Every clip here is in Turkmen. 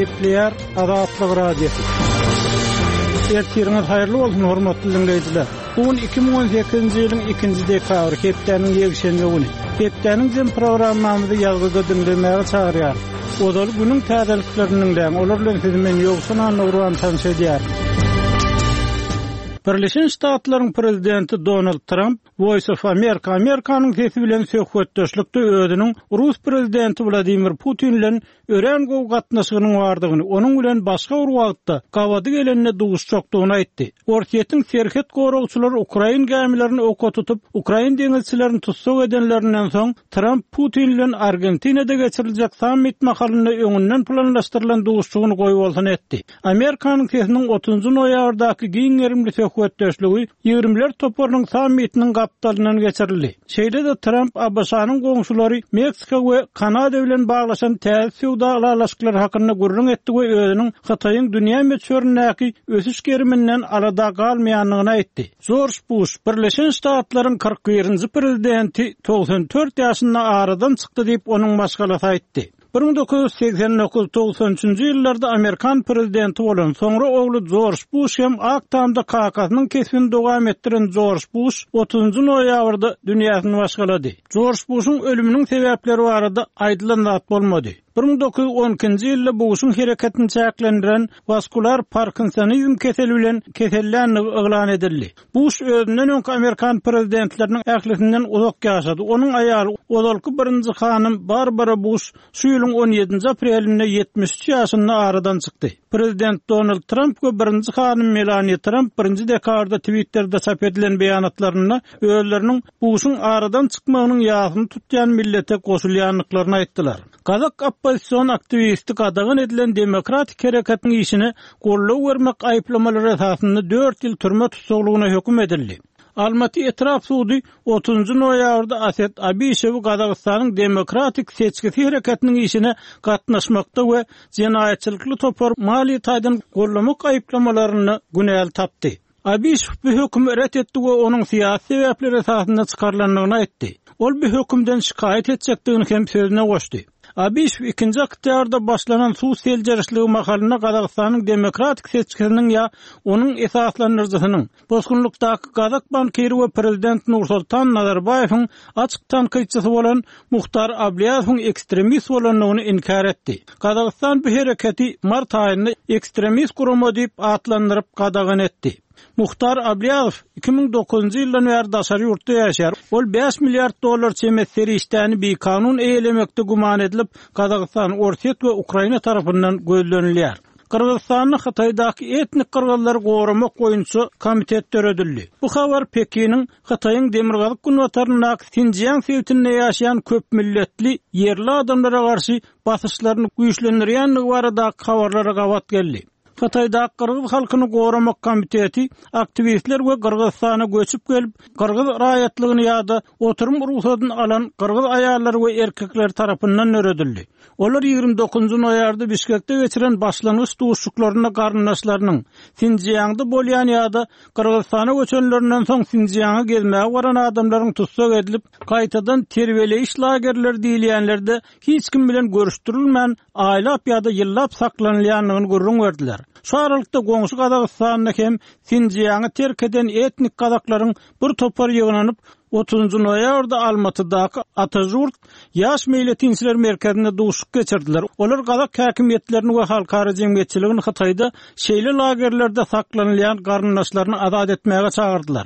Kepler Azatlyk Radiosu. Ertiriniz hayırlı olsun hormatly dinleyijiler. Bugün 2018-nji ýylyň 2-nji dekabry hepdeniň ýekşenbe güni. Hepdeniň jem programmamyzy ýalgyza dinlemäge çagyrýar. Odal günüň täzelikleriniň olar bilen sizi men ýoksunan Nurwan tanış edýär. Birleşen Ştatlaryň prezidenti Donald Trump Voice of America Amerikanyň sesi bilen söhbetdeşlikde özüniň Rus prezidenti Vladimir Putin bilen ören gowy gatnaşygynyň bardygyny, onuň bilen başga bir wagtda gawady gelenine duýuş çokdugyny aýtdy. Ortiýetiň serhet goragçylary Ukraina gämilerini ok tutup, Ukraina deňizçilerini tutsak edenlerinden soň Trump Putin bilen Argentinada geçiriljek sammit mahalyny öňünden planlaşdyrylan duýuşçugyny goýup bolsun etdi. Amerikanyň sesiniň 30-njy noýabrdaky giňerimli söhbetdeşligi 20'ler toparynyň sammitiniň gapdalynyň geçirildi. Şeýle de Trump Abbasanyň goňşulary Meksika we Kanada bilen baglaşan täze dağlarlaşıklar hakkında gurrun etdi ve özünün Xitayın dünya meçhöründäki ösüş geriminden alada galmaýanlygyny aýtdy. George Bush, Birleşen Ştatlaryň 41-nji prezidenti 94 ýaşynda aradan çykdy diýip onuň maşgalasy aýtdy. 1989-93-nji ýyllarda Amerikan prezidenti bolan soňra ogly George Bush hem Aktamda kakasynyň kesbini dowam etdiren George Bush 30-njy noýabrda dünýäni başgalady. George Bush'un ölüminiň sebäpleri barada aýdylan zat bolmady. 1912-nji ýylda Bush'un hereketini çäklendiren vaskular Parkinsonizm keseli bilen kesellänligi eglan edildi. Bush özünden öňki Amerikan prezidentleriniň ählisinden uzak ýaşady. Onuň aýaly odalky birinji hanym Barbara Bush şu ýylyň 17-nji aprelinde 73 ýaşynda aradan çykdy. Prezident Donald Trump we birinji hanym Melania Trump 1-nji dekabrda Twitter'da çap edilen beýanatlaryna özleriniň Bush'un aradan çykmagynyň ýasyny tutýan millete goşulýanlyklaryny aýtdylar. Kazak opposision aktivisti qadağan edilen demokratik hereketiň işini gollaw bermek aýplamalary esasynda 4 ýyl türme tutsaklygyna höküm edildi. Almaty etraf sudy 30-njy noýabrda Aset Abishew Kazakstanyň demokratik seçkisi hereketiniň işine gatnaşmakda we jenaýatçylykly topar mali taýdan gollamak aýplamalaryny günäl tapdy. Abishew bu hökümi ret etdi we onuň syýasy sebäpleri esasynda çykarlandygyny aýtdy. Ol bu hökümden şikayet etjekdigini hem sözüne goşdy. Abishew ikinji oktyarda başlanan suw seljerişligi mahalyna Kazakstanyň demokratik seçkisiniň ýa onuň esaslandyrjysynyň bozgunlukdaky Kazak bankiri we prezident Nursultan Nazarbayewiň açyk tanqidçisi bolan Muhtar Ablyazowň ekstremist bolanlygyny inkar etdi. Kazakstan bu hereketi mart aýynda ekstremist gurumy diýip atlandyryp qadağan etdi. Muhtar Ablyazov 2009-njy ýyldan beri daşary ýurtda ýaşar. Ol 5 milliard dollar çemetseri işlerini bir kanun eýlemekde guman edilip Kazakstan, Ortiýet we Ukraina tarapyndan gözlenilýär. Kırgızstanyň Xitaydaky etnik kırgızlary goramak goýunçy komitet töredildi. Bu habar Pekiniň Xitaýyň demirgazyk günwatarynyň Xinjiang sewtinde ýaşaýan köp milletli yerli adamlara garşy basyşlaryny güýçlendirýänligi barada habarlara gawat geldi. Xitaydaky Kırgız halkyny goramak komiteti aktivistler we Kırgızstana göçüp gelip Kırgız raýatlygyny ýa-da oturum ruhsatyny alan Kırgız aýallary we erkekler tarapyndan öredildi. Olar 29-njy noýarda Bişkekde geçiren başlanyş duýuşçuklaryna garnaşlarynyň Xinjiangda bolýan ýa-da Kırgızstana göçenlerinden soň Xinjianga gelmäge baran adamlaryň tutsak edilip gaýtadan terbiyeleýiş lagerleri diýilýänlerde hiç kim bilen görüşdirilmän aýlap ýa-da ýyllap saklanylýanlygyny görüň berdiler. Şu aralykda goňşy Kazakstanyň hem Xinjiangy terk eden etnik kazaklaryň bir topar ýygnanyp 30-njy noýabrda Almatydaky Atajurt ýaş meýletinçiler merkezinde duýuşyk geçirdiler. Olar Kazak häkimetlerini we halkara jemgyýetçiligini Xitayda şeýle lagerlerde saklanylýan garnaşlaryny azat etmäge çagyrdylar.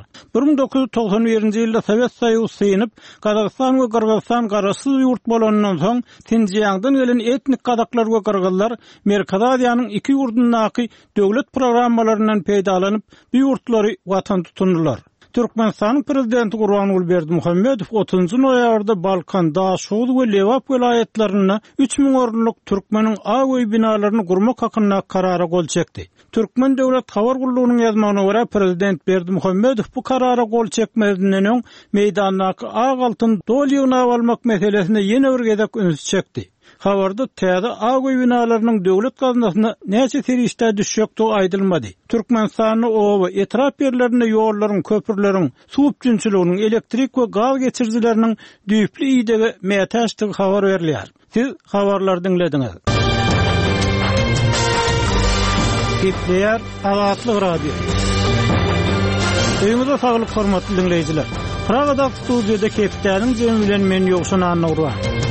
1991-nji ýylda Sowet Soýuzy synyp Kazakstan we Kyrgyzstan garasy ýurt bolandan soň Xinjiangdan gelen etnik kazaklar we kyrgyzlar Merkez Aziýanyň iki ýurdundaky döwlet programmalaryndan peýdalanyp bu ýurtlary watan tutundylar. Türkmenistanyň prezidenti Gurbanguly Berdimuhammedow 30-njy noýabrda Balkan, Daşoğlu we Lewap welaýetlerine 3000 orunluk Türkmeniň awy binalaryny gurmak hakyna karara gol çekdi. Türkmen döwlet habar gullugynyň ýazmagyna görä prezident Berdimuhammedow bu karara gol çekmezdinden öň meýdandaky ag altyn dolýygyny almak meselesine ýene bir gezek öňe çekdi. Habarda täze agy binalarynyň döwlet gaznasyna näçe serişde düşýekdi aýdylmady. Türkmenistanyň owa etrap ýerlerinde ýollaryň, köpürleriň, suw üçinçiliginiň, elektrik we gaz geçirjileriniň düýpli ýygy mätäşdi habar berilýär. Siz habarlary dinlediňiz. Gepleýär Azatlyk Radio. Öňüňizde saglyk hormatly dinleýijiler. Pragada studiýada Kepdäniň jemi bilen men ýokşan anagura.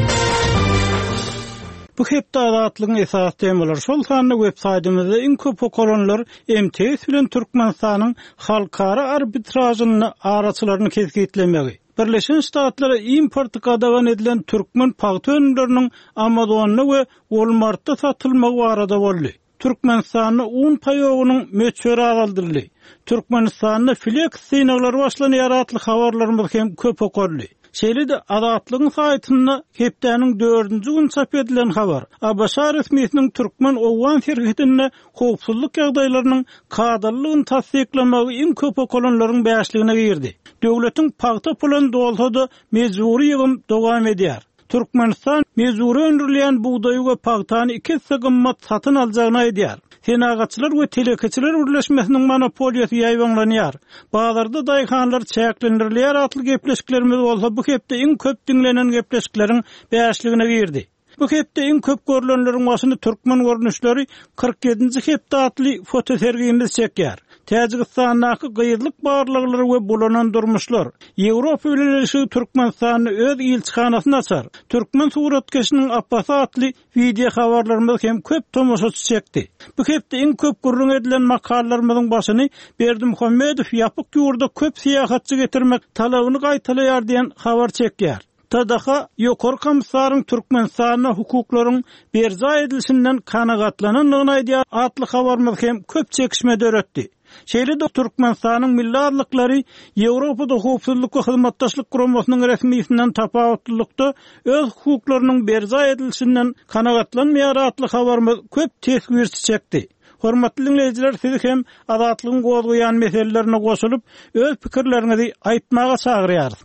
Bu hepde azatlygyň esas temalar şol sanly websaýtymyzda iň köp okulanlar MTS bilen Türkmenistanyň halkara arbitražyny araçylaryny kesgitlemegi. Birleşen Ştatlara import gadagan edilen türkmen paýta önümleriniň Amazon'da we Walmart'ta satylmagy barada boldy. Türkmenistanyň un paýogynyň möçberi agaldyrly. Türkmenistanyň flex synaglary başlanýar atly habarlarymyz hem köp okurly. Şeýle-de Azatlygyň saýtyna Kepdäniň 4-nji gün çap edilen habar. Abaşa resmiýetiniň türkmen owgan şirketine howpsuzlyk ýagdaýlarynyň kadrlygyny tasdiklemegi iň köp okulanlaryň bäşligine girdi. Döwletiň paýta pulan dolsa-da mejburi ýygym dowam edýär. Türkmenistan mejburi öndürilen buğdaýy we paýtany 2 qymmat satyn aljagyny aýdýar. Senagatçylar we telekeçiler birleşmesiniň monopoliýasy ýaýbanlanýar. Bazarda daýhanlar çäklendirilýär atly gepleşiklerimiz bolsa bu hepde iň köp dinlenen gepleşikleriň bäşligine girdi. Bu hepde iň köp görülenleriň başyny türkmen görnüşleri 47-nji hepde atly foto sergimiz çekýär. Täjikistanyň gyýyzlyk barlyklary we bulanan durmuşlar. Ýewropa bileşigi Türkmenistanyň öz ilçihanasyny açar. Türkmen suratkeşiniň Abbas atly video habarlarymyz hem köp tomoşaçy çekdi. Bu hepde iň köp gurrun edilen makallalarymyzyň başyny Berdimuhammedow ýapyk ýurda köp syýahatçy getirmek talabyny gaýtalaýar diýen habar çekýär. Tadaha ýokary komissaryň Türkmenistanyň hukuklaryň berza edilişinden kanagatlananyny aýdýar atly habarymyz hem köp çekişme döretdi. Şeýle-de Türkmenistanyň milli adlyklary Ýewropada howpsuzlyk we hyzmatdaşlyk guramasynyň resmiýetinden tapawutlykda öz hukuklarynyň berza edilişinden kanagatlanmaýar atly habarymyz köp tesgirçi çekdi. Hormatly dinleýijiler, sizi hem azatlygyň gozguyan meselelerine goşulyp öz pikirleriňizi aýtmaga çagyrýarys.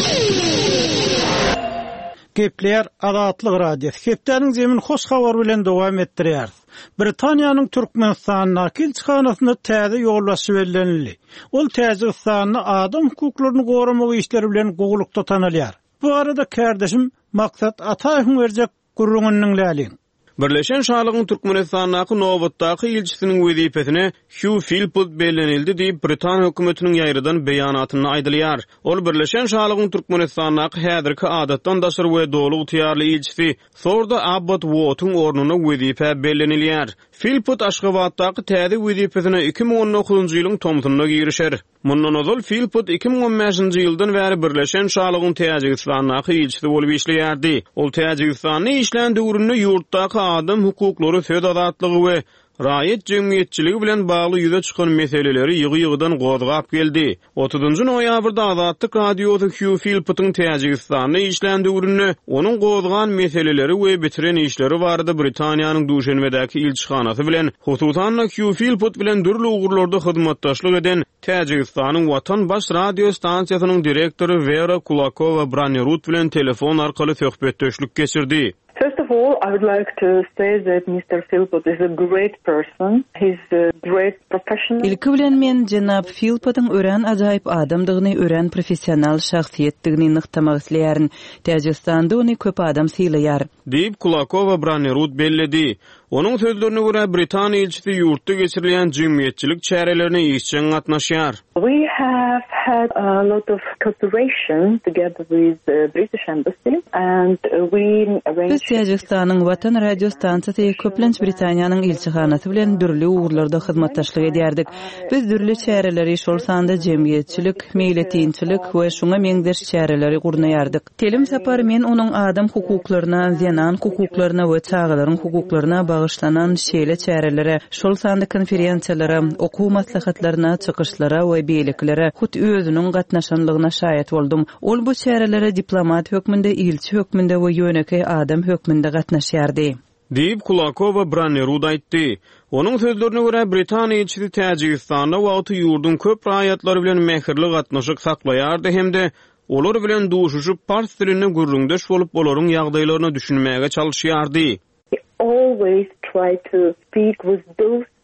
Gepleýär Azatlyk Radio. Kepdäniň jemin hoş habar bilen dowam etdirýär. Britaniýanyň Türkmenistanyň ilçihanasynda täze ýolbaşy bellenildi. Ol Täjikistanyň adam hukuklaryny goramagy işleri bilen gowlukda tanalýar. Bu arada kardeşim maksat Ataýewiň berjek gurrungynyň läliň. Birleşen Şarlygyň Türkmenistanyň nowatdaky ilçisiniň wezipesine Hugh Philpott bellenildi diýip Britaniýa hökümetiniň ýaýrydan beýanatyny aýdylýar. Ol Birleşen Şarlygyň Türkmenistanyň häzirki adatdan daşyr we dolugy tiýarly ilçisi Sorda Abbot Wotyň ornuny wezipe bellenilýär. Philpott Aşgabatdaky täze wezipesine 2019-njy ýylyň tomtunyna girişer. Mundan ozal Philpott 2015-nji ýyldan bäri Birleşen Şarlygyň Täjikistanyň ilçisi bolup işleýärdi. Ol Täjikistanyň işlän döwründe ýurtdaky adam hukuklary, söz azatlygy we raýat jemgyýetçiligi bilen bagly ýüze çykan meseleleri ýygy-ýygydan gozgap geldi. 30-njy noýabrda Azatlyk radioda Hugh Philpottyň Täjikistanyň işlän döwründe onuň gozgan meseleleri we bitiren işleri barada Britaniýanyň Duşanbedäki ilçihanasy bilen hususan Hugh Philpott bilen dürli ugurlarda hyzmatdaşlyk eden Täjikistanyň Watan baş radio stansiýasynyň direktory Vera Kulakowa Branerut bilen telefon arkaly söhbetdeşlik geçirdi. First of all, I would like to say that Mr. Philpott is a great person. He's a great professional. İlki bilen men Jenab Philpottyň ören ajaýyp adamdygyny, ören professional şahsiýetdigini nyktamak isleýärin. Täjikistanda ony köp adam sylaýar. Diýip Kulakowa Branerut belledi. Onuň sözlerine görä Britaniýa ilçisi ýurtda geçirilen jemgyýetçilik çärelerini işçiň gatnaşýar. We have had a lot of cooperation together with the British Embassy and we arranged Täjikistanyň Watan radio stansiýasy köplenç Britaniýanyň ilçihanasy bilen dürli ugurlarda hyzmatdaşlyk edýärdik. Biz dürli çäreleri şol sanda jemgyýetçilik, meýletinçilik we şuňa meňderş çäreleri gurnaýardyk. Telim sapar men onuň adam hukuklaryna, zenan hukuklaryna we çağalaryň hukuklaryna bağışlanan şeýle çärelere, şol sanda konferensiýalara, okuw maslahatlaryna, çykyşlara we beýleklere hut özüniň gatnaşanlygyna şaýat boldum. Ol bu çärelere diplomat hökmünde, ilçi hökmünde we ýöneki adam hökmünde gatnaşýardy. Diýip Kulakowa Branerut aýtdy. Onuň sözlerine görä Britaniýa ilçisi Täjikistanda wagty ýurdun köp raýatlary bilen mehirli gatnaşyk saklaýardy hemde olar bilen duşuşyp pars diline gurrundaş bolup olaryň ýagdaýlaryny düşünmäge çalyşýardy. always try to speak with those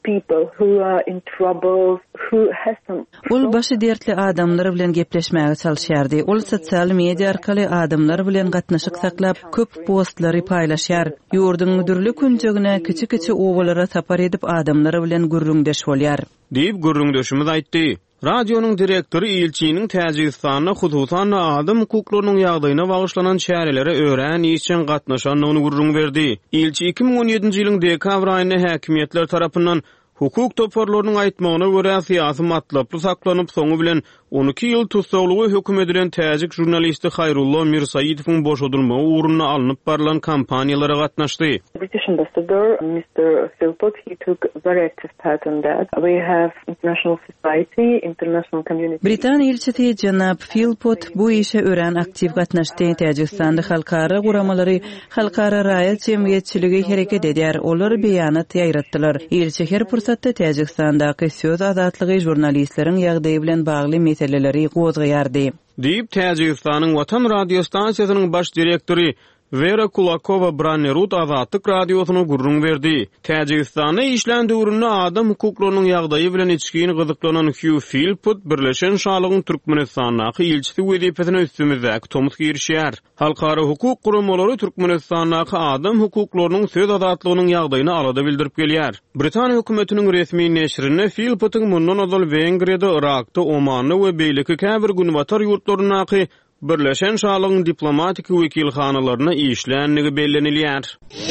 people who are in trouble, who has some... Ol başı dertli adamlar bilen gepleşmäge çalışýardy. Ol sosial media arkaly adamlar bilen gatnaşyk saklap, köp postlary paýlaşýar. Ýurdun dürli künjegine kiçi owalara tapar edip adamlar bilen gürrüňdeş bolýar. Diýip gürrüňdeşimiz aýtdy. Radionuň direktori Ilçiniň Täjikistanyna hususan adam hukuklarynyň ýagdaýyna bagyşlanan çärelere öwren işçen gatnaşanlygyny gurrun berdi. Ilçi 2017-nji ýylyň dekabr aýynda häkimetler tarapyndan hukuk toparlarynyň aýtmagyna görä syýasy matlaply saklanyp soňu bilen 12 ýyl tutsaglygy hökm edilen täjik jurnalisti Hayrullah Mirsaýidowyň boşadylmagy uğruna alınıp barılan kampaniýalara gatnaşdy. British ambassador, Mr. Philpott, he took very active part in that. We have international society, international community. Britan elçisi Janab Philpott bu işe ören aktiv gatnaşdy. Täjikistanda halkara guramalary, halkara raýat jemgyýetçiligi hereket edýär. Olar beýanat ýaýratdylar. Elçi her pursatda Täjikstandaky söz azatlygy jurnalistleriň ýagdaýy bilen bagly meseleleri gozgaýardy. Diýip Täjikistanyň Watan radio stansiýasynyň baş direktori Vera Kulakova Brannerud Azatlyk radiosyna gurrun berdi. Täjikistanda işlän döwründe adam hukuklarynyň ýagdaýy bilen içkin gyzyklanan Hugh Philpott Birleşen Şarlagyň Türkmenistanyň ilçisi wezipetine üstümizde tomut girişýär. Halkara hukuk guramalary Türkmenistanyň adam hukuklarynyň söz azatlygynyň ýagdaýyny alada bildirip gelýär. Britaniýa hökümetiniň resmi neşrine Philpottyň mundan azal Wengriýada, Irakda, Omanda we beýleki käbir günbatar ýurtlaryna Birleşen Şarlagyň diplomatik wekilhanalaryna işlänligi bellenilýär.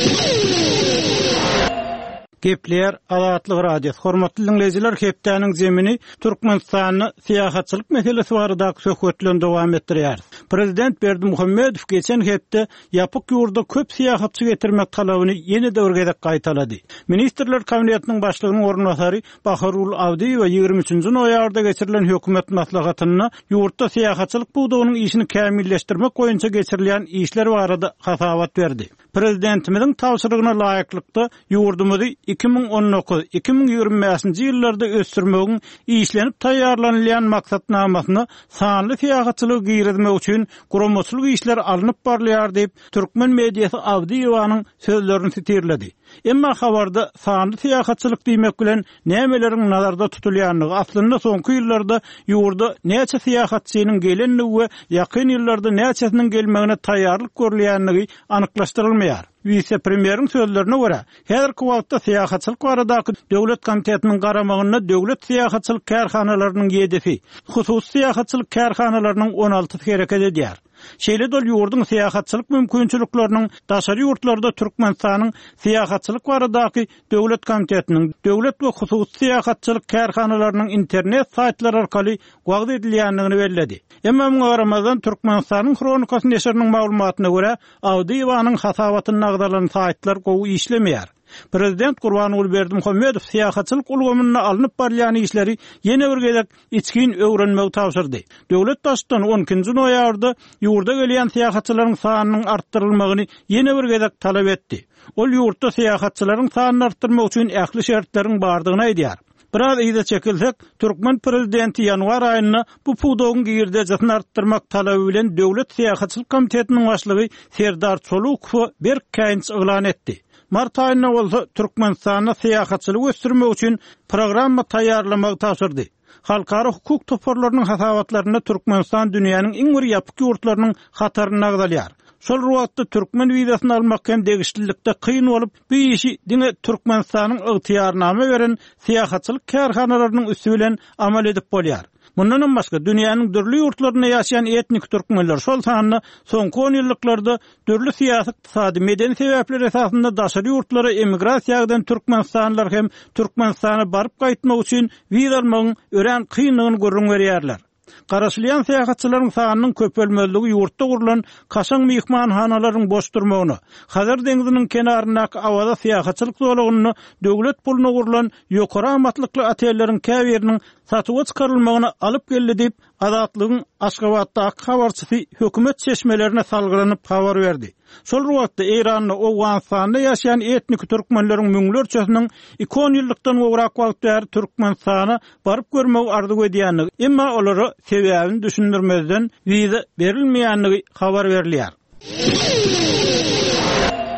Gepler Azatlyk radiosu. Hormatly dinleyijiler, hepdeniň zemini Türkmenistanyň syýasatçylyk meselesi barada söhbetlen dowam etdirýär. Prezident Berdimuhammedow geçen hepde ýapyk ýurda köp syýasatçy getirmek talabyny ýene döwürgedek gaýtalady. Ministrler kabinetiniň başlygynyň ornatary Baharul Awdiýew 23-nji noýabrda geçirilen hökümet maslahatyna ýurtda syýasatçylyk buwdagynyň işini kämilleşdirmek boýunça geçirilen işler barada hasabat berdi. Prezidentimiziň tawşyrygyna laýyklykda ýurdumyzy 2019-2020 ýyllarda ösdürmegiň işlenip taýýarlanýan maksatnamasyna sanly syýasatçylygy girizmek üçin guramaçylyk işler alınıp barlýar diýip Türkmen mediýasy Awdiýewaň sözlerini sitirledi. Emma habarda sanly syýasatçylyk diýmek bilen nämeleriň nazarda tutulýanlygy aslynda soňky ýyllarda ýurda näçe syýasatçynyň gelenligi we ýakyn ýyllarda näçesiniň gelmegine taýýarlyk görülýänligi anyklaşdyrylmaýar. Vice-premieriň sözlerine görä, häzirki wagtda syýasatçylyk baradaky döwlet komitetining garamagyna döwlet syýasatçylyk kärhanalarynyň ýedisi, hususy syýasatçylyk kärhanalarynyň 16 hereket edýär. Şeýle dol ýurdun syýasatçylyk mümkinçilikleriniň daşary ýurtlarda Türkmenistanyň syýasatçylyk baradaky döwlet komitetiniň döwlet we hususy syýasatçylyk kärhanalarynyň internet saýtlary arkaly wagt edilýänligini belledi. Emma muňa Ramazan Türkmenistanyň Kronikasy neşriniň maglumatyna görä, Awdiýewanyň hasabatyny nagdalan saýtlar gowy işlemeýär. Prezident Gurbanuly Berdimuhammedow syýasatçylyk ulgamyna alınıp barýan işleri ýene birgedek içkin öwrenmegi tapşyrdy. Döwlet başçysyny 12-nji noýabrda ýurda gelýän syýasatçylaryň sanynyň artdyrylmagyny ýene birgedek talap etdi. Ol ýurtda syýasatçylaryň sanyny artdyrmak üçin ähli şertleriň bardygyny aýdýar. Biraz ýa-da çekilsek, Türkmen prezidenti ýanwar aýyna bu puwdagyň girdejini artdyrmak talaby bilen döwlet syýasatçylyk komitetiniň başlygy Serdar Çolukow bir käýinç eglan etdi. Mart aýyna bolsa Türkmenistanyň syýasatçylygy ösdürmek üçin programma taýýarlamagy tapşyrdy. Halkara hukuk toparlarynyň hasabatlaryna Türkmenistan dünýäniň iň bir ýapyk ýurtlarynyň hataryny nagdalýar. Şol ruwatda Türkmen wizasyny almak hem degişlilikde kıyın bolup, bu işi dine Türkmenistanyň ygtyýarnama beren syýasatçylyk kärhanalarynyň üstü bilen amal edip bolýar. Mundan başga dünýäniň dürli ýurtlaryna ýaşaýan etnik türkmenler şol sanyny soňky 10 ýylliklarda dürli syýasy, ykdysady, medeni sebäpler esasynda daşary ýurtlara emigrasiýadan Türkmenistanlylar hem Türkmenistana baryp gaýtmak üçin wiza almagyň ören kynlygyny görüň berýärler. Garaşylýan syýasatçylaryň sanynyň köpelmezligi ýurtda gurulan kaşaň mehmanhanalaryň boş durmagyny, Hazar deňiziniň kenaryndaky awada syýasatçylyk zolagyny, döwlet puluna gurulan ýokary amatlykly otelleriň käbiriniň satyga çykarylmagyny alyp geldi diýip Azatlygyň Aşgabatdaky habarçysy hökümet çeşmelerine salgylanyp habar berdi. Şol wagtda Iranyň Owganistanda ýaşaýan etnik türkmenleriň müňlerçesiniň 2 ýyllykdan gowrak wagtda Türkmenistana baryp görmek arzu edýänligi, emma olary sebäbini düşündirmezden wiza berilmeýänligi habar berilýär.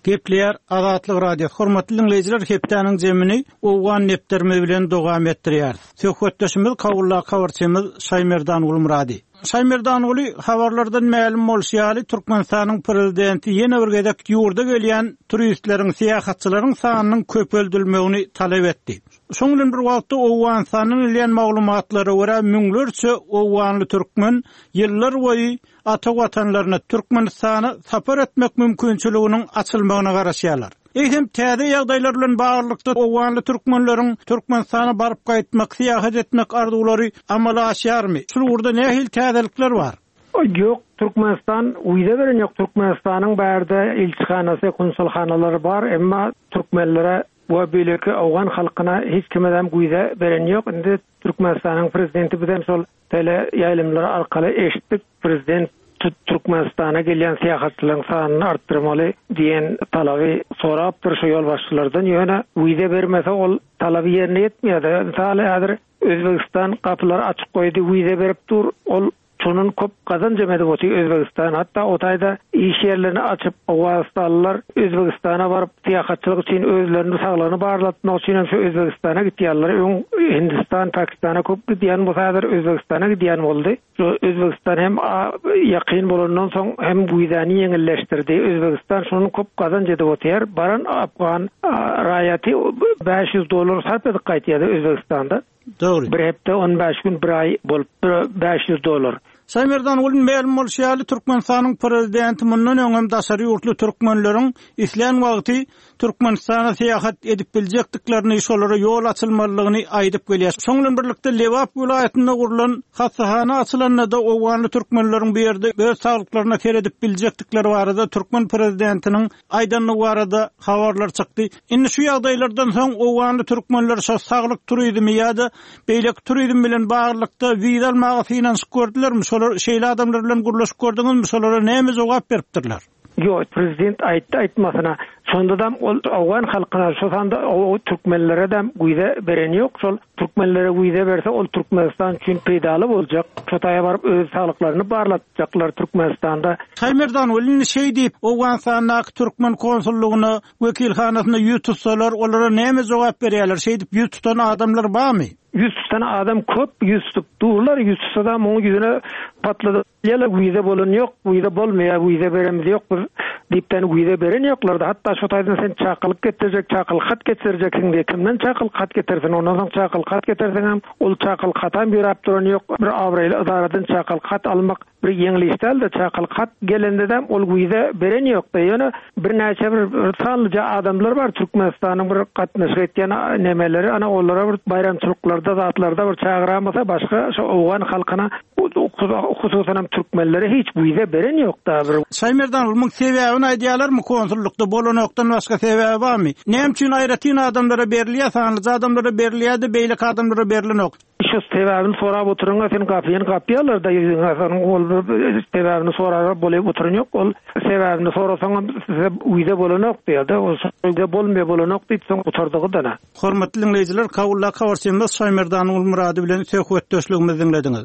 Gepler Azatlyk Radio hormatly dinleyijiler, hepdeniň jemini owgan nepderme bilen dowam etdirýär. Söhbetdeşimiz kawulla kawarçymyz Şaymerdan Ulmuradi. Şaymerdan uly habarlardan ma'lum bolýaly Türkmenistanyň prezidenti ýene bir gedek ýurda gelýän turistleriň, syýahatçylaryň sanynyň köpeldilmegini talap etdi. Şoňdan bir wagtda owgan sanyny bilen maglumatlary görä müňlerçe owganly türkmen ýyllar boýy ata watanlaryna Türkmenistana sapar etmek mümkinçiliginiň açylmagyna garaşýarlar. Eýsem täze ýagdaýlar bilen baglykda owganly türkmenleriň Türkmenistana baryp gaýtmak, syýahat etmek arzulary amala aşýarmy? Şurada nähil täzelikler bar? Yok, Türkmenistan uyda beren yok. Türkmenistanyň bärde elçihanasy, konsulhanalary bar, emma türkmenlere we beleki owgan halkyna hiç kimeden güýde beren yok. Indi Türkmenistanyň prezidenti bilen şol tele ýaýlymlary arkaly eşitdik. Prezident Türkmenistan'a gelen siyahatçıların sanyny arttırmaly diyen talaby sorapdyr şu yol başçylardan. Ýöne uyda bermese ol talaby ýerine ýetmeýär. Misal häzir Özbegistan kapylary açyk goýdy, uyda berip dur, ol şunun köp kazanç emedi bolsa Özbegistan, hatta otayda iş yerlerini açıp Awgastanlylar Özbegistana baryp siýahatçylyk üçin özlerini saglanyp barlatmak üçin şu Özbegistana gitýärler. Hindistan, Pakistana köp gidýän bolsa häzir Özbegistana gidýän boldy. Şu Özbegistan hem ýakyn bolandan soň hem güýdany ýeňilleşdirdi. Özbegistan şunun köp kazanç edip otýar. Baran Afgan raýaty $500 sarp edip gaýtýardy Özbegistanda. Doğru. Bir hepde 15 gün bir ay bolup $500. Şaymerdan ulun ma'lum bolýaly Türkmenistanyň prezidenti mundan öňem daşary ýurtly türkmenleriň islen wagty Türkmenistana syýahat edip biljekdiklerini, şolara ýol açylmalygyny aýdyp gelýär. Şoňlan birlikde Lewap vilayatynda gurulan hassahana açylanyda owganly türkmenleriň bu ýerde öz saglyklaryna keredip biljekdikleri barada Türkmen prezidentiniň aýdanlygy barada habarlar çykdy. Indi şu ýagdaýlardan soň owganly türkmenler şo saglyk turizmi ýa-da beýlek turizm bilen baglykda wiza almagy finans gördülermi? Şeýle adamlar bilen gurlaşyp gördüňizmi? Şolara näme jogap beripdirler? Yo, prezident aýtmasyna şonda ol awgan halkyna şosanda o türkmenlere de güýde beren ýok. Şol türkmenlere güýde berse ol Türkmenistan üçin peýdaly boljak. Şotaýa baryp öz saglyklaryny barlatjaklar Türkmenistanda. Şaymerdan ulun şey diýip Awganstanyň türkmen konsullugyna, wekilhanasyna ýüz tutsalar, olara näme jogap berýärler? Şey diýip ýüz tutan adamlar barmy? 100 tane adam köp, 100 durlar, 100 adam onun yüzüne patladı. Yala güýde bolan ýok, güýde bolmaýar, güýde beremiz ýok, diýipden güýde beren ýoklar. Hatta şu taýdan sen çakylyk getirjek, çakyl hat getirjeksin diýip kimden çakyl hat getirsin, ondan soň çakyl hat getirsen hem ol çakyl hatan bir apduran ýok. Bir awraýly idaradan çakyl hat almak bir ýeňilistel de çakyl hat gelende de ol güýde beren ýok. Ýöne bir näçe bir sanlyca adamlar bar Türkmenistanyň bir gatnaşyk etýän nemeleri, ana ollara bir bayramçylyklarda zatlarda bir çağıramasa başka şu owgan halkyna hususan türkmenlere hiç güýde beren ýok da. Şaymerdan ulmyň sebäbini aýdýarlarmy? Konsullukda bolanokdan başga sebäbi barmy? Näme üçin aýratyn adamlara berilýär, sanlyca adamlara berilýär, beýlek adamlara berilenok? Şu sebäbini sorap oturuňa sen gapýarlar da ýa-da ol sebäbini sorap bolup oturun ýok. Ol sebäbini sorasaň size güýde bolanok diýär-de, o güýde bolmaýar bolanok diýip oturdygy dana. Hormatly dinleyijiler, kawulla kawarçymyz Şaymerdan Ulmurady bilen söhbetdeşligimizi dinlediňiz.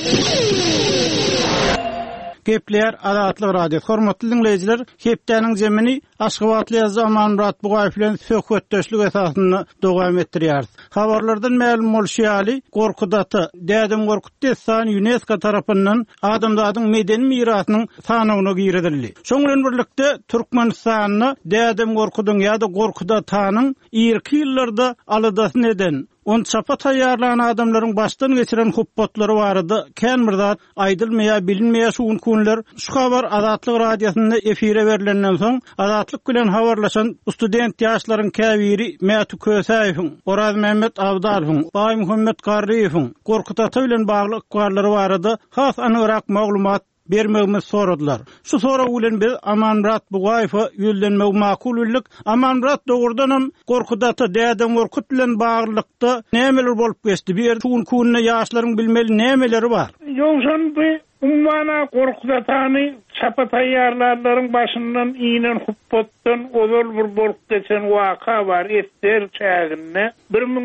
Gepler Azatlyk Radio hormatly dinleyijiler, hepdeniň jemini Aşgabatly ýazgy Amanmurat Bugaýew bilen söhbetdeşlik esasynda dowam etdirýär. Habarlardan ma'lum bolýaly, Gorkudaty, Dädem Gorkut destan UNESCO tarapyndan adamlaryň medeni mirasynyň sanawyna giredildi. Şoňlan birlikde Türkmenistanyň Dädem Gorkudyň ýa-da Gorkudatynyň ýerki ýyllarda aladasyny eden on çapa taýýarlanan adamlaryň başdan geçiren huppatlary barady. Kän bir zat aýdylmaýar, bilinmeýär şu günler. Şu habar Azatlyk radiosynda efire berilenden soň Azatlyk bilen habarlaşan student ýaşlaryň käbiri Mätu Kösäýewiň, Oraz Mehmet Abdalowyň, Baý Muhammed Garriýewiň Gorkudaty bilen baglyk garlary barady. Has anyrak maglumat bermegimiz soradylar. Şu sora bilen biz Amanmurat Bugaýewa ýölenmek makullyk. Amanmurat dogurdanam Gorkudaty Dädem Gorkut bilen baglykda nämeler bolup geçdi? Bir tuğun kununa ýaşlaryň bilmeli nämeleri bar? Ýoňşan bu Ummana korkutatany çapa tayyarlarların başından iğnen hubbottan ozol bir bolup geçen vaka var Ester çağında.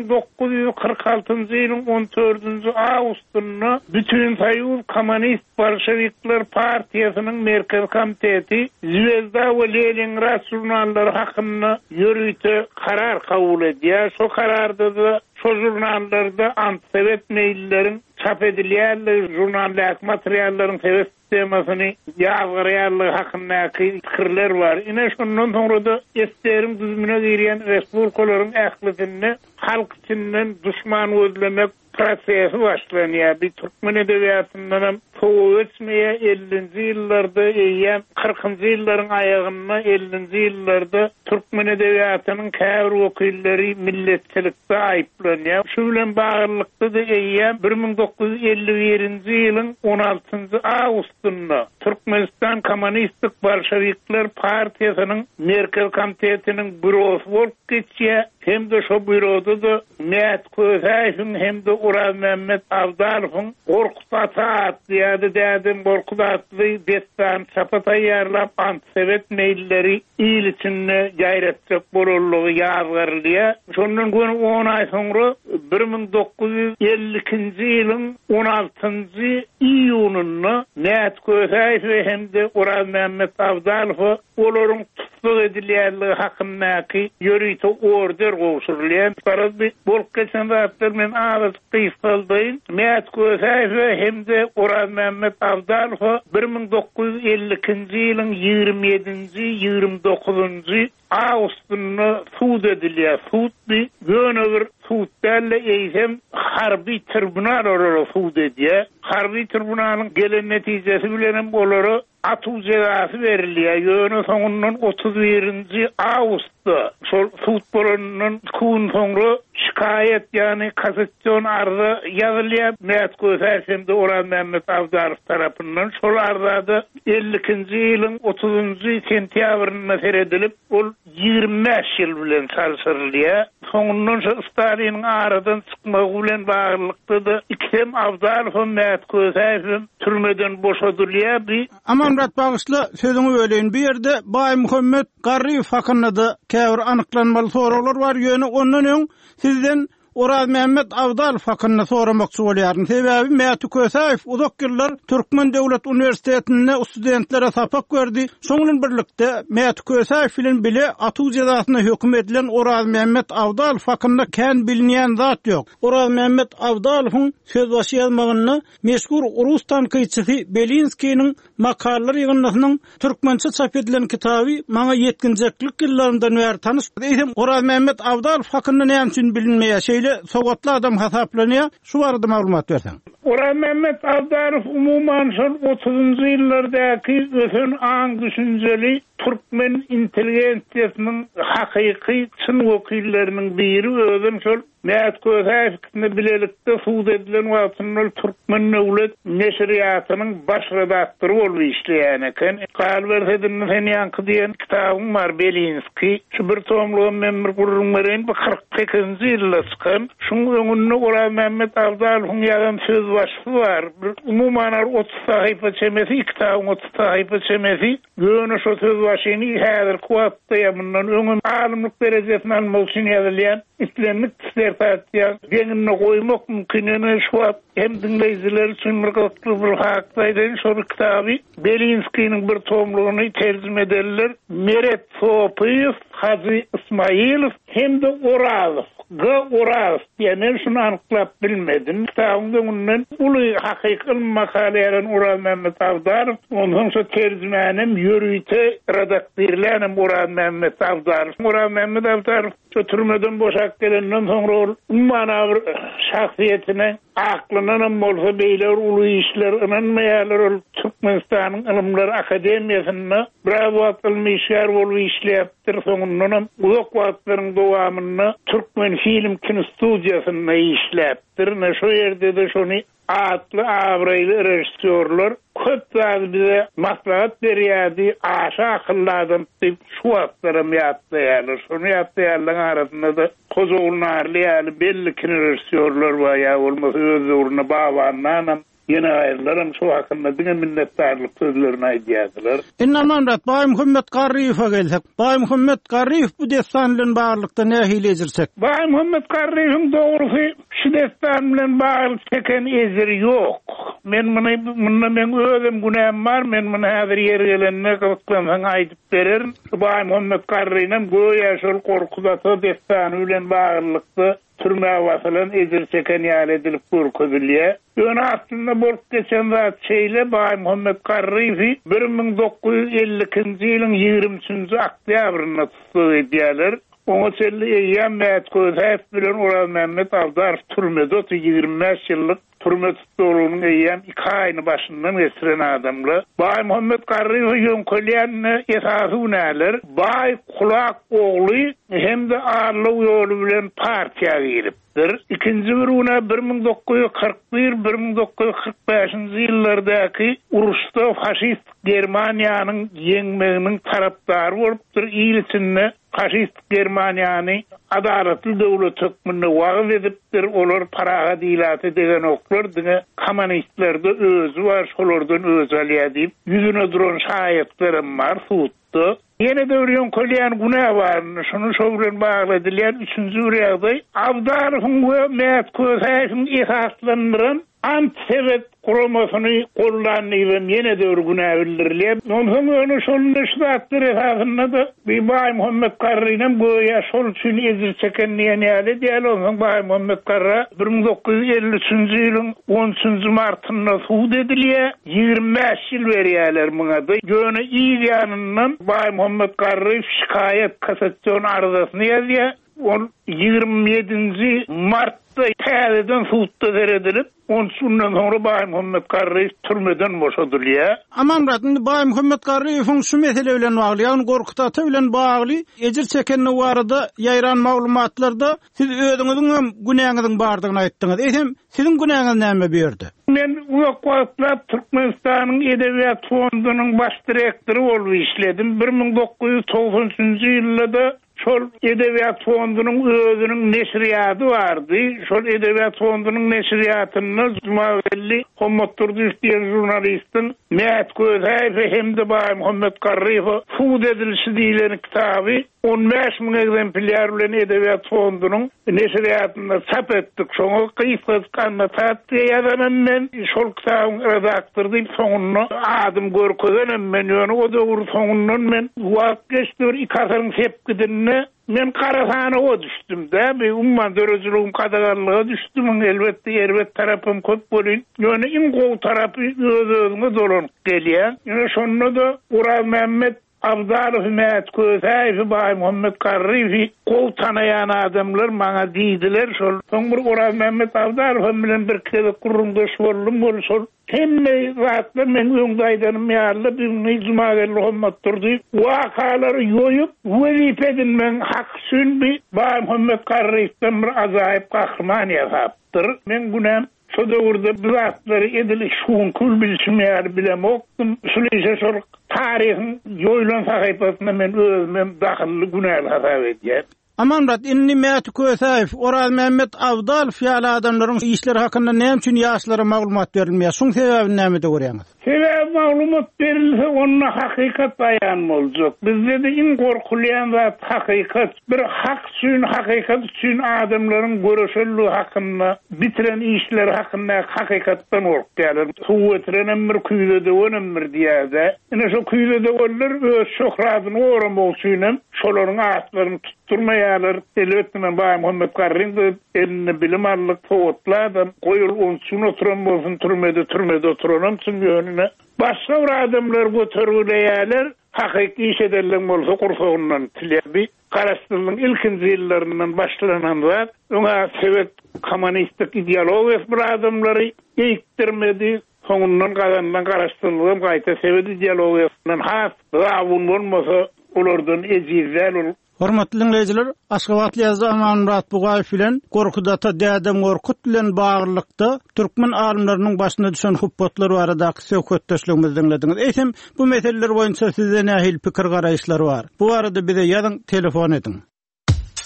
1946 yılın 14. Ağustos'unda bütün Sovyet Komünist Bolşevikler Partiyasının Merkez Komiteti Zvezda ve Leningrad jurnalları hakkında yürütü karar kabul ediyor. Şu kararda da şu jurnallarda antisovet maillerin çap edilýärligi, jurnallik materialların sebep sistemasını ýazgyrýarlygy hakyndaky pikirler var. Ine şondan soňra da Ester'in düzmüne girýän respublikalaryň ählisini halk içinden düşman gözlemek prosesi başlanýar. Bir Türkmen edebiyatından Soğuçmaya 50-nji ýyllarda eýýän 40-njy ýyllaryň aýagyna 50-nji ýyllarda Türkmen edebiýatynyň käbir wekilleri milletçilikde aýplanýar. Şu bilen baglanykda da eýýän 1951-nji ýylyň 16-njy awgustunda Türkmenistan Kommunistik Bolşevikler Partiýasynyň Merkez Komitetiniň bürosy bolup geçýär. Hem de şu büroda da Mehmet Köseýewiň hem de Uraz Mehmet Avdalowyň Gorkut Ata ýa-da dädim Gorkut atly destan çapa taýýarlap antisovet mailleri il içinde gaýratjak bolurlygy ýazgyrylýar. Şondan gün 10 ay soňra 1952-nji ýylyň 16-njy iýununda Mehmet Köseýew hem de Uraz Mehmet Avdalow olaryň tutuk edilýärligi hakyndaky ýörüýte order gowşurulýan. Parazy bolup geçen wagtlar men ağız kysaldyn. Mehmet Köseýew hem de Uraz Mehmet Avdalow 1952-nji ýylyň 27-nji 29-njy Ağustos'ta suud edilýär. Suud bir gönögür suudlarla eýsem harbi tribunal olarak suud edýär. Harbi tribunalyň gelen netijesi bilen bolary atuw jazasy berilýär. Ýöne soňundan 31-nji Ağustosda şol suud bolanynyň kun soňra şikayet ýani kassasiýon arza ýazylýar. Mehmet Köseýew de Uraz Mehmet Avdalow tarapyndan şol arzada 50-nji ýylyň 30-njy sentýabrynda seredilip ol 25 ýyl bilen salsyrylýar. Soňundan şu Staliniň aradan çykmagy bilen baglykda da ikem Avdalow Mehmet Köseýew türmeden boşadylýar. Amanrat bagysly sözüňi böleýin. Bir ýerde Baý Muhammed Garryýew hakynda da käbir anyklanmaly soralar var. Ýöne ondan öň sizden Uraz Mehmet Avdalow hakynda soramakçy bolýaryn. Sebebi Mehmet Köseýew uzak ýyllar Türkmen Döwlet Uniwersitetinde studentlere sapak berdi. Şoňlan birlikde Mehmet Köseýew bilen bile atuw jazasyna hökm edilen Uraz Mehmet Avdalow hakynda kän bilinýän zat ýok. Uraz Mehmet Avdalowyň söz başy ýazmagyny meşhur Rus tankyçysy Belinskiň makalar ýygynynyň türkmençe çap edilen kitaby maňa 70-nji ýyllaryndan bäri tanış. Eýsem Uraz Mehmet Avdalow hakynda näme üçin bilinmeýär? Sowatly adam hasaplanýar. Şu barada maglumat berseň. Uraz Mehmet Avdalow umuman şol 30-njy ýyllardaky ösün aň düşünjeli Türkmen intelligensiýasynyň hakyky çyn wekilleriniň biri özüm şol Mehmet Köseýew bilelikde suud edilen wagtynda Türkmen Döwlet Neşriýatynyň baş redaktory bolup işleýän eken. Kalbersedin Fenýan diýen kitabym var Belinski. Şu bir tomlugy men bir gurulmaryň 48-nji ýylda çykan. Şuň öňünde Uraz Mehmet Avdalowyň ýazan söz başy var. Umuman 30 sahypa çemesi, kitabın 30 sahypa çemesi. Ýöne şu söz başyny häzir kuwatda ýamyndan öňün alymlyk derejesine almak üçin ýazylýan islenlik dissertasiýa deňine goýmak mümkin şu hem dinleýijiler üçin bir hakdaýdan şu kitaby Belinskiň bir tomlugyny terjime ederler. Meret Sopiyev, Hazy Ismailow hem de Uraz diýen şunu anyklap bilmedim. Kitabymda bundan uly hakyky makalelerin Uraz Mehmet Avdalow, ondan şu terjümenim ýörüýte redaktorlaryň Uraz Mehmet Avdalow. Uraz Mehmet Avdalow şu türmeden boşak gelenden soňra ummana bir şahsiýetine aklynyň bolsa beýler uly işler inanmaýarlar. Türkmenistanyň Ilmler Akademiýasyna bravo ilmiýşär bolup işleýärdir. Soňundan uzak wagtlaryň dowamyny Türkmen film kino studiýasyna işläpdir. Şu ýerde de şonu atly awraýly rejissörler köp bize maslahat berýärdi. Aşa akyllardan şu wagtlarym ýatlaýarlar. Şonu ýatlaýarlaryň arasynda da Kozowulnarly ýaly belli kino rejissörler bar ýa bolmasa öz uruny babandan Yine ayrılarım şu hakkında dine minnettarlık sözlerini aydiyadılar. İnnamanrat Bay Muhammed Qarriyev'e gelsek. Bay Muhammed Qarriyev bu destanla bağlılıkta ne hilecirsek? Bay Muhammed Qarriyev'in doğrusu şu destanla bağlı çeken eziri yok. Men özüm günahım var. Men bunu hazır yer gelenine kılıklansan aydıp verir. Bay Muhammed Qarriyev'in goya şol korkudatı destanıyla bağlılıkta türme vasalan ezir çeken yer edilip korkudulya. Ön aslında bolup geçen zat şeyle Bay Muhammed Qarriyev'i 1952 yılın 23. oktyabrında tutuq ediyalar. Onu selli eyyam Mehmet Kozayef bilen Ural Mehmet Avdarov türmede 25 yıllık türme tuttuğunun eyyam 2 ayını başından geçiren adamla. Bay Muhammed Qarriyev'i yönköleyen esası neler? Bay Kulak oğlu hem de ağırlık yolu bilen partiya giriptir. İkinci bir ona 1941-1945 yıllardaki uruşta faşist Germaniyanın yenmeğinin taraftarı olupdur. İyilisinde faşist Germaniyanı adaletli devlet hükmünde vaaz edipdir. Olar paraga dilatı degen oklar dine komünistlerde özü var. Şolardan öz alya deyip yüzüne duran şayetlerim var. Suuttu. Yine devriyon kolyan günah varını şunu şovlen bağladılar. 3. rüyada Avdarov'un ve Mehmet Kozayev'in ihaslandıran antisevet kurumasını kullanıyım yine de günah bildirirler. Ondan onu şolun iştahtır esasında da bir Bay Muhammed Qarriyev'in bu ya şol için ezir çekenliğe niyale değil. Ondan Bay Muhammed Qarriyev 1953 yılın 13. Mart'ında suud ediliye 25 yıl veriyorlar buna da. Yönü iyi yanından Bay Muhammed Qarriyev şikayet kasasyon arzasını yazıyor. 27. Mart'ta tədədən suudda veredilip, ondan sonra Bay Muhammed Qarriyev türmeden boşadılıyor. Aman ratında Bay Muhammed Qarriyev'in şu mesele bilen bağlı, yani korkutatı bilen bağlı, ecir çekenli varada yayran mağlumatlarda siz özünüzün günahınızın bardığını ayttınız. Etem, sizin günahınız näme berdi? Men Uzaklatlap Türkmenistan'ın Edebiyat Fondu'nun baş direktörü olup işledim. 1990 yılda şol Edebiyat Fondu'nun özünün neşriyatı vardı. Şol Edebiyat Fondu'nun neşriyatını Cumavelli Homotturdu isteyen jurnalistin Mehmet Kozayef hem de Bay Muhammed Qarriyev'e suud edilişi deyilen kitabı 15.000 egzemplyar bilen Edebiyat Fondu'nun neşriyatında çap ettik. Şonu kıyıfız anlatat diye yazanım men şol kitabın redaktörü sonunu adım görközenim men yönü o doğru sonundan men vazgeçtir ikasarın sepkidinne men karasana o düştüm de bir umman dörözülüğüm kadagarlığa düştüm elbette tarafım köp bolin yönü in tarafı özüne dolanıp geliyor. Yine sonunda da Ural Mehmet Avdarov Mehmet Kozayef Bay Muhammed Qarriyev'i kol tanayan adamlar bana deydiler. Sonra Ural Mehmet Avdarov bilen bir kere kurumdaş boldum bol sol. Hemme rahatla men öňdaydanım ýarly bir Jumagelli Homotturdy wakaları yoyup wezipedin men hak sünbi Bay Muhammed Qarriyev'den bir azaýyp kahraman ýasapdyr. Men günäm şu döwürde biratları edili şuun kul bilişmeýär bilem okdum. Şuleýse şol tarihin yoýlan sahypasyna men özüm dahilli günäli hasap edýär. Amanrat inni Mehmet Kozayef, Ural Mehmet Avdal fiyala adamların işleri hakkında ne için yaşlara maglumat verilmiyor? Şun sebebi näme de görýäňiz? Sebep maglumat verilse onun hakikat bayan olacak. Bizde de in korkulayan zat hakikat. Bir hak üçün, hakikat üçün adamların görüşürlüğü hakkında, bitiren işleri hakkında hakikattan orkyalar. Kuvvetren emir küydede on emir diyade. Yine şu küydede onlar öz şohratını oram olsuyla şoların ağaçlarını tutturmayalar. Elbette men Bay Muhammed Qarriyev'in eline bilim allık soğutladım. Koyul onsun oturan bolsun türmede oturanım çünkü önüne. Başka bir adamlar götürüleýärler, hakiki iş ederler bolsa kursoğundan tilebi. Karastırlığın ilkinci yıllarından başlanan var. Ona sebep komünistik ideologiyas bir adamları eğittirmedi. Sonundan kazandan karastırlığım gayta sebep ideologiyasından has. Ravun olmasa olurdan ecizler olur. Hormatly dinleyijiler, Aşgabatly ýazda Amanrat Bugaýew bilen Gorkudata dädem Gorkut bilen bagyrlykda türkmen alimläriniň başyna düşen hupbatlar baradaky söhbetdeşligimizi dinlediňiz. Eýsem, bu meseleler boýunça sizde nähil pikir garaýşlary bar? Bu arada bize ýazyň, telefon ediň.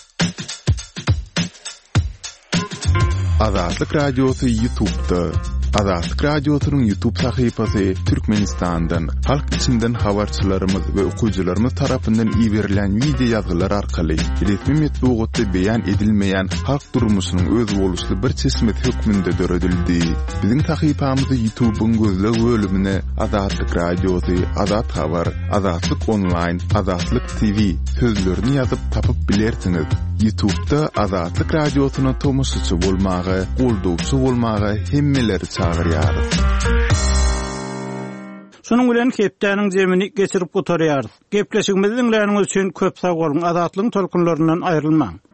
Azatlyk radiosy YouTube'da Azatlyk radiosynyň YouTube sahypasy Türkmenistandan, halk içinden habarçylarymyz we okuwçylarymyz tarapyndan ýiberilen video ýazgylar arkaly resmi metbuatda beýan edilmeýän halk durmuşynyň öz boluşly bir çeşmet hökmünde döredildi. Biziň sahypamyzy YouTube'un gözleg bölümine Azatlyk radiosy, Azat habar, Azatlyk online, Azatlyk TV sözlerini ýazyp tapyp bilersiňiz. YouTube'da Azatlyk radiosyna tomusçy bolmagy, goldowçy bolmagy hemmeleri çağırýarys. Şonuň bilen hepdäniň jemini geçirip gotarýarys. Gepleşigimizi dinläniňiz üçin köp sag bolun. Azatlyň tolkunlaryndan aýrylmaň.